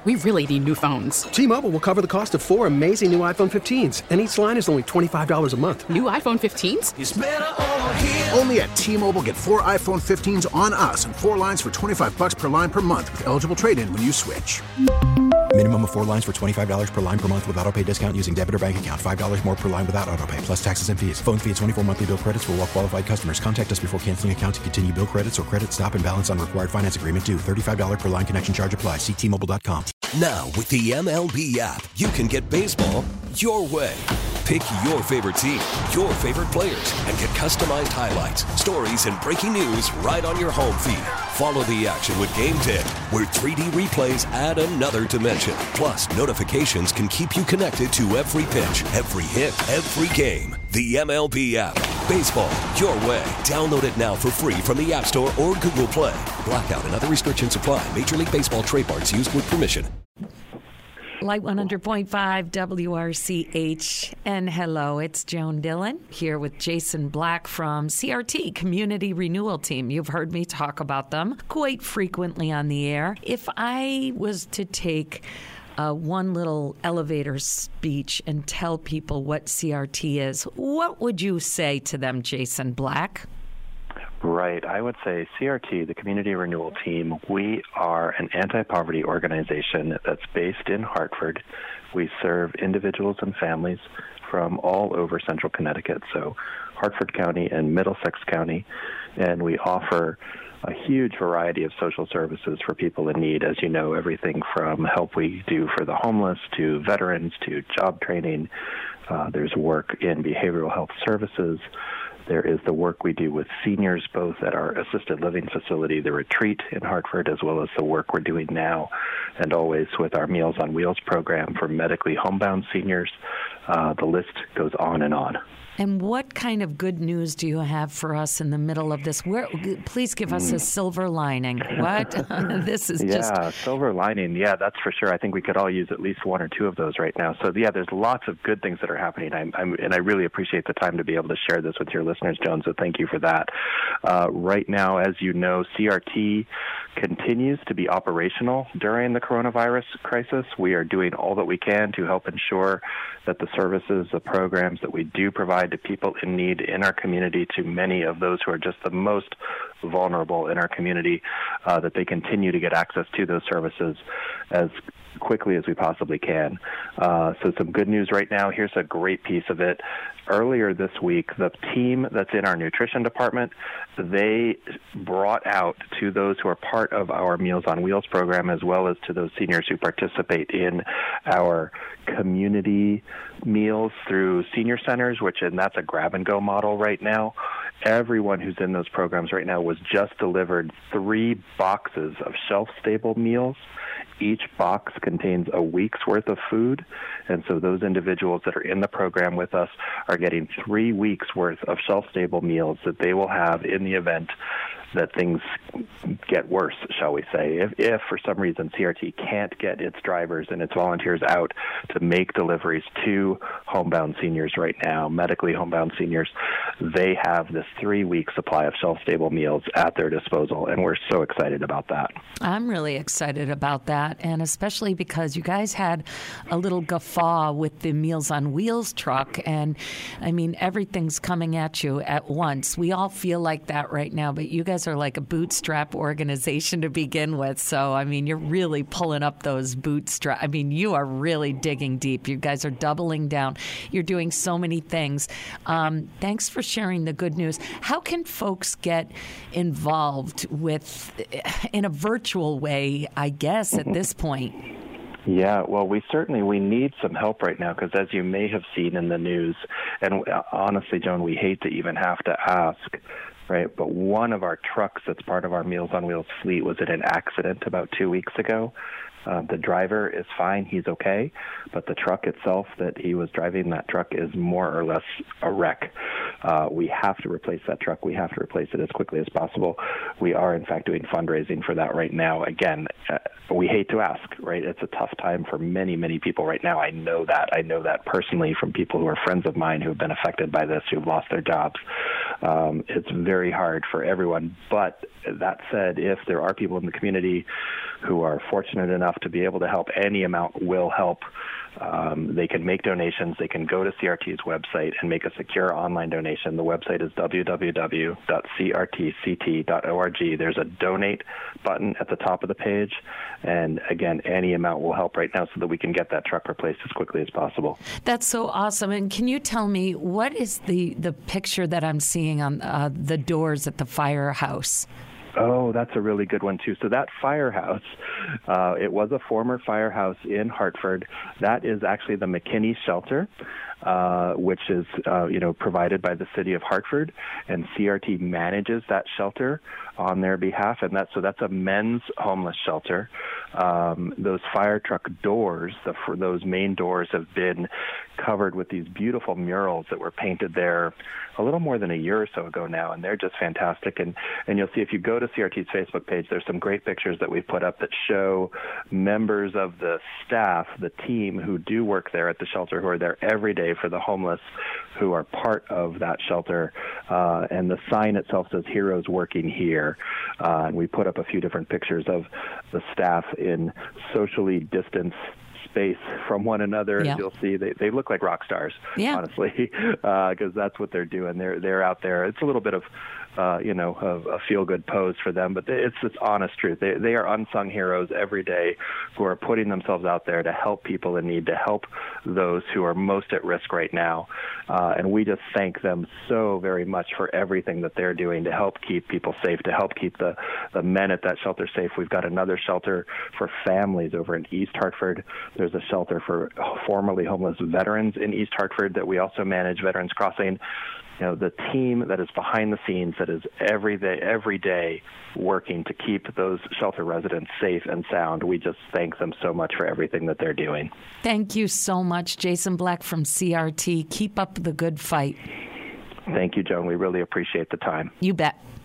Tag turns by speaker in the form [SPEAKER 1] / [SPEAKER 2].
[SPEAKER 1] We really need new phones.
[SPEAKER 2] T-Mobile will cover the cost of 4 amazing new iPhone 15s, and each line is only $25 a month.
[SPEAKER 1] New iPhone 15s?
[SPEAKER 3] It's better over here.
[SPEAKER 4] Only at T-Mobile, get 4 iPhone 15s on us and 4 lines for $25 per line per month with eligible trade-in when you switch.
[SPEAKER 5] Minimum of 4 lines for $25 per line per month with autopay discount using debit or bank account. $5 more per line without autopay, plus taxes and fees. Phone fee at 24 monthly bill credits for well-qualified customers. Contact us before canceling account to continue bill credits or credit stop and balance on required finance agreement due. $35 per line connection charge applies. See T-Mobile.com.
[SPEAKER 6] Now, with the MLB app, you can get baseball your way. Pick your favorite team, your favorite players, and get customized highlights, stories, and breaking news right on your home feed. Follow the action with Game Day, where 3D replays add another dimension. Plus, notifications can keep you connected to every pitch, every hit, every game. The MLB app. Baseball your way. Download it now for free from the App Store or Google Play. Blackout and other restrictions apply. Major League Baseball trademarks used with permission.
[SPEAKER 7] Light 100.5 WRCH. And hello, it's Joan Dillon here with Jason Black from CRT, Community Renewal Team. You've heard me talk about them quite frequently on the air. If I was to take one little elevator speech and tell people what CRT is, what would you say to them, Jason Black?
[SPEAKER 8] Right. I would say CRT, the Community Renewal Team, we are an anti-poverty organization that's based in Hartford. We serve individuals and families from all over central Connecticut, so Hartford County and Middlesex County, and we offer a huge variety of social services for people in need. As you know, everything from help we do for the homeless to veterans to job training. There's work in behavioral health services. There is the work we do with seniors, both at our assisted living facility, the Retreat in Hartford, as well as the work we're doing now and always with our Meals on Wheels program for medically homebound seniors. The list goes on and on.
[SPEAKER 7] And what kind of good news do you have for us in the middle of this? Please give us a silver lining. What? This is just...
[SPEAKER 8] Yeah, silver lining. Yeah, that's for sure. I think we could all use at least one or two of those right now. So, yeah, there's lots of good things that are happening. And I really appreciate the time to be able to share this with your listeners, Joan, so thank you for that. Right now, as you know, CRT continues to be operational during the coronavirus crisis. We are doing all that we can to help ensure that the services, the programs that we do provide to people in need in our community, to many of those who are just the most vulnerable in our community, that they continue to get access to those services as quickly as we possibly can. So some good news right now. Here's a great piece of it. Earlier this week, the team that's in our nutrition department, they brought out to those who are part of our Meals on Wheels program, as well as to those seniors who participate in our community meals through senior centers, and that's a grab-and-go model right now. Everyone who's in those programs right now was just delivered 3 boxes of shelf-stable meals. Each box contains a week's worth of food, and so those individuals that are in the program with us are getting 3 weeks' worth of shelf-stable meals that they will have in the event that things get worse, shall we say. If for some reason CRT can't get its drivers and its volunteers out to make deliveries to homebound seniors right now, medically homebound seniors, they have this 3-week supply of shelf-stable meals at their disposal, and we're so excited about that.
[SPEAKER 7] I'm really excited about that, and especially because you guys had a little guffaw with the Meals on Wheels truck, and I mean, everything's coming at you at once. We all feel like that right now, but you guys are like a bootstrap organization to begin with. So, I mean, you're really pulling up those bootstraps. I mean, you are really digging deep. You guys are doubling down. You're doing so many things. Thanks for sharing the good news. How can folks get involved in a virtual way, I guess, at this point?
[SPEAKER 8] Yeah, well, we need some help right now because, as you may have seen in the news, and honestly, Joan, we hate to even have to ask, right? But one of our trucks that's part of our Meals on Wheels fleet was in an accident about 2 weeks ago. The driver is fine. He's okay. But the truck itself that he was driving, that truck is more or less a wreck. We have to replace that truck. We have to replace it as quickly as possible. We are, in fact, doing fundraising for that right now. Again, we hate to ask, right? It's a tough time for many, many people right now. I know that. I know that personally from people who are friends of mine who have been affected by this, who've lost their jobs. It's very hard for everyone. But that said, if there are people in the community who are fortunate enough to be able to help, any amount will help. They can make donations. They can go to CRT's website and make a secure online donation. The website is www.crtct.org. There's a donate button at the top of the page. And again, any amount will help right now so that we can get that truck replaced as quickly as possible.
[SPEAKER 7] That's so awesome. And can you tell me, what is the picture that I'm seeing on the doors at the firehouse?
[SPEAKER 8] Oh, that's a really good one, too. So that firehouse, it was a former firehouse in Hartford. That is actually the McKinney Shelter, which is, provided by the city of Hartford, and CRT manages that shelter on their behalf, and that's a men's homeless shelter. Those fire truck doors, those main doors, have been covered with these beautiful murals that were painted there a little more than a year or so ago now, and they're just fantastic. And you'll see if you go to CRT's Facebook page, there's some great pictures that we've put up that show members of the staff, the team who do work there at the shelter, who are there every day for the homeless who are part of that shelter. And the sign itself says "Heroes Working Here." And we put up a few different pictures of the staff in socially distanced space from one another.
[SPEAKER 7] Yeah.
[SPEAKER 8] As you'll see, they look like rock stars, honestly, because that's what they're doing. They're out there. It's a little bit of a feel-good pose for them, but it's honest truth. They are unsung heroes every day who are putting themselves out there to help people in need, to help those who are most at risk right now. And we just thank them so very much for everything that they're doing to help keep people safe, to help keep the men at that shelter safe. We've got another shelter for families over in East Hartford. There's a shelter for formerly homeless veterans in East Hartford that we also manage, Veterans Crossing. The team that is behind the scenes, that is every day working to keep those shelter residents safe and sound. We just thank them so much for everything that they're doing.
[SPEAKER 7] Thank you so much, Jason Black from CRT. Keep up the good fight.
[SPEAKER 8] Thank you, Joan. We really appreciate the time.
[SPEAKER 7] You bet.